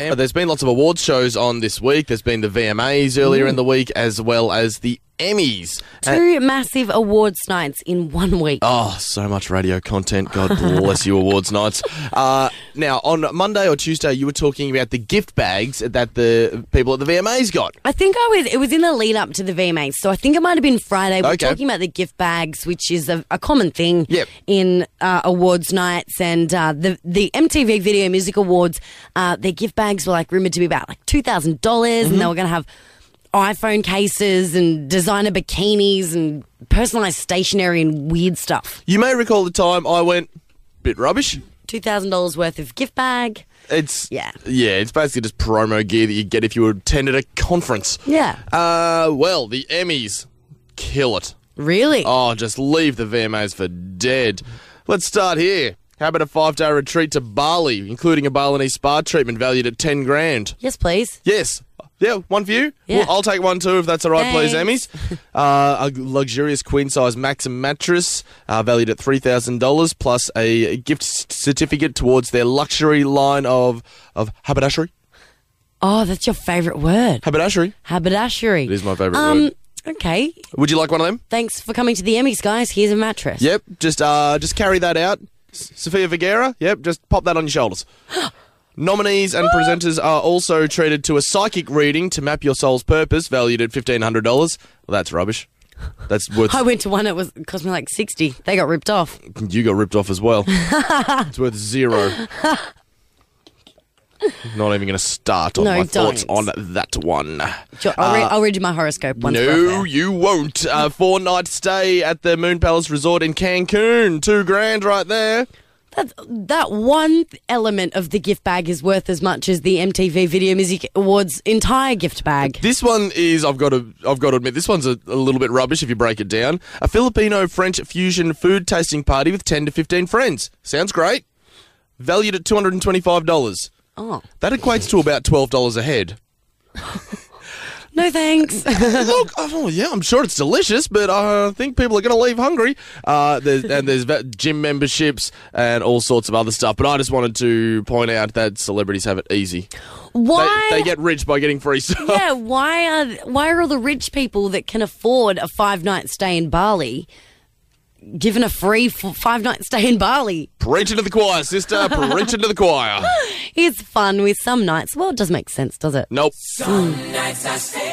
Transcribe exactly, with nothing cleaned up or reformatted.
There's been lots of awards shows on this week. There's been the V M As earlier Mm. in the week, as well as the Emmys. Two massive awards nights in one week. Oh, so much radio content. God bless you, awards nights. Uh, now, on Monday or Tuesday, you were talking about the gift bags that the people at the V M As got. I think I was. It was in the lead up to the V M As, so I think it might have been Friday. We We're Okay. talking about the gift bags, which is a, a common thing Yep. in uh, awards nights, and uh, the the M T V Video Music Awards. Uh, their gift bags were like rumored to be about like two thousand dollars, Mm-hmm. and they were going to have iPhone cases and designer bikinis and personalized stationery and weird stuff. You may recall the time I went, bit rubbish. Two thousand dollars worth of gift bag. It's Yeah. yeah. It's basically just promo gear that you get if you attended a conference. Yeah. Uh, well, the Emmys kill it. Really? Oh, just leave the V M As for dead. Let's start here. How about a five-day retreat to Bali, including a Balinese spa treatment valued at ten grand? Yes, please. Yes. Yeah, one for you? Yeah. Well, I'll take one too if that's all right, please, Thanks. Emmys. Uh, a luxurious queen-size Maxim mattress uh, valued at three thousand dollars plus a gift c- certificate towards their luxury line of, of haberdashery. Oh, that's your favourite word. Haberdashery. Haberdashery. It is my favourite um, word. Okay. Would you like one of them? Thanks for coming to the Emmys, guys. Here's a mattress. Yep, just uh, just carry that out. S- Sofia Vergara, yep, just pop that on your shoulders. Nominees and presenters are also treated to a psychic reading to map your soul's purpose, valued at fifteen hundred dollars. Well, that's rubbish. That's worth... I went to one, it was it cost me like sixty. They got ripped off. You got ripped off as well. It's worth zero. Not even going to start on No, my don't. thoughts on that one. Sure, I'll, re- I'll read you my horoscope once we're No, there. you won't. A four-night stay at the Moon Palace Resort in Cancun. Two grand right there. That's, that one element of the gift bag is worth as much as the M T V Video Music Awards entire gift bag. This one is, I've got to, I've got to admit, this one's a, a little bit rubbish if you break it down. A Filipino-French fusion food tasting party with ten to fifteen friends. Sounds great. Valued at two hundred twenty-five dollars. Oh. That equates to about twelve dollars a head. No thanks. Look, oh, yeah, I'm sure it's delicious, but I think people are going to leave hungry. Uh, there's, and there's va- gym memberships and all sorts of other stuff. But I just wanted to point out that celebrities have it easy. Why? They, they get rich by getting free stuff. yeah, why are why are all the rich people that can afford a five night stay in Bali given a free f- five night stay in Bali? Preaching to the choir, sister. Preaching to the choir. It's fun with some nights. Well, it doesn't make sense, does it? Nope. Some nights I stay